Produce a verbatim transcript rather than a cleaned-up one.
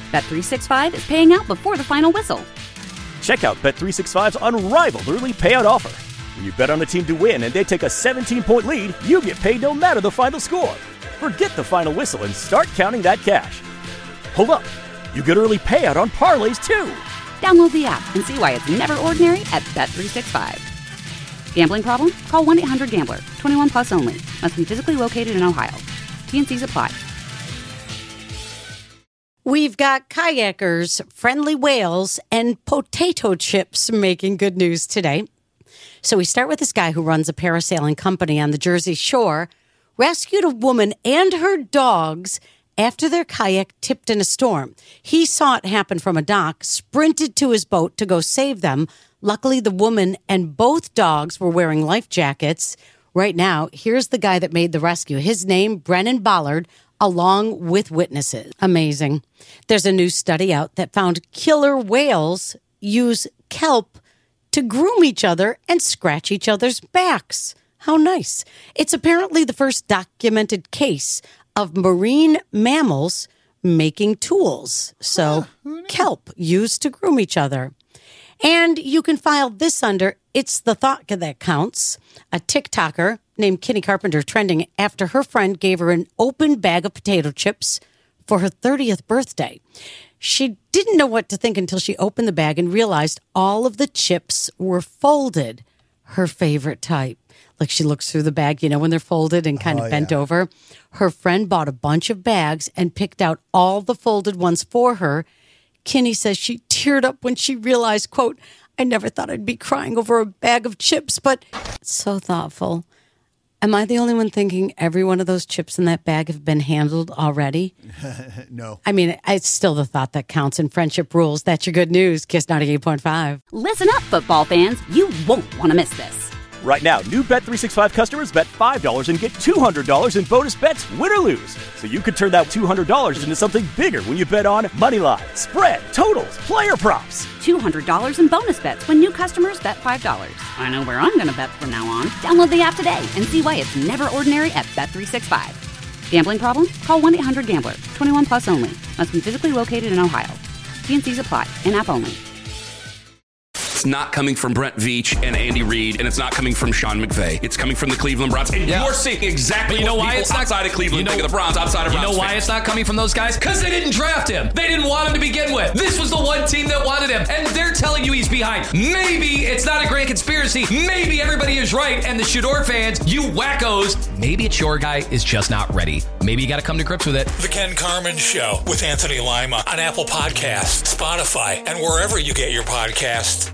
Bet three sixty-five is paying out before the final whistle. Check out Bet three sixty-five's unrivaled early payout offer. When you bet on a team to win and they take a seventeen-point lead, you get paid no matter the final score. Forget the final whistle and start counting that cash. Hold up. You get early payout on parlays, too. Download the app and see why it's never ordinary at Bet three sixty-five. Gambling problem? Call one eight hundred gambler. twenty-one plus only. Must be physically located in Ohio. T N Cs apply. We've got kayakers, friendly whales, and potato chips making good news today. So we start with this guy who runs a parasailing company on the Jersey Shore, rescued a woman and her dogs after their kayak tipped in a storm. He saw it happen from a dock, sprinted to his boat to go save them. Luckily, the woman and both dogs were wearing life jackets. Right now, here's the guy that made the rescue. His name, Brennan Bollard, along with witnesses. Amazing. There's a new study out that found killer whales use kelp to groom each other and scratch each other's backs. How nice. It's apparently the first documented case of marine mammals making tools. So huh, kelp used to groom each other. And you can file this under It's the Thought That Counts. A TikToker named Kitty Carpenter trending after her friend gave her an open bag of potato chips for her thirtieth birthday. She didn't know what to think until she opened the bag and realized all of the chips were folded. Her favorite type. Like she looks through the bag, you know, when they're folded and kind of oh, bent yeah. over. Her friend bought a bunch of bags and picked out all the folded ones for her. Kinney says she teared up when she realized, quote, I never thought I'd be crying over a bag of chips, but so thoughtful. Am I the only one thinking every one of those chips in that bag have been handled already? No. I mean, it's still the thought that counts in Friendship Rules. That's your good news. Kiss ninety-eight point five. Listen up, football fans. You won't want to miss this. Right now, new Bet three sixty-five customers bet five dollars and get two hundred dollars in bonus bets, win or lose. So you could turn that two hundred dollars into something bigger when you bet on moneyline, spread, totals, player props. two hundred dollars in bonus bets when new customers bet five dollars. I know where I'm going to bet from now on. Download the app today and see why it's never ordinary at Bet three sixty-five. Gambling problem? Call one eight hundred gambler. twenty-one plus only. Must be physically located in Ohio. T N Cs apply. In-app only. It's not coming from Brent Veach and Andy Reid, and it's not coming from Sean McVay. It's coming from the Cleveland Browns. And yeah. you're seeing exactly but you know what why people it's not, outside of Cleveland you know, think of the Browns, outside of You Browns know why fans. it's not coming from those guys? Because they didn't draft him. They didn't want him to begin with. This was the one team that wanted him, and they're telling you he's behind. Maybe it's not a grand conspiracy. Maybe everybody is right, and the Shador fans, you wackos, maybe it's your guy is just not ready. Maybe you got to come to grips with it. The Ken Carman Show with Anthony Lima on Apple Podcasts, Spotify, and wherever you get your podcasts.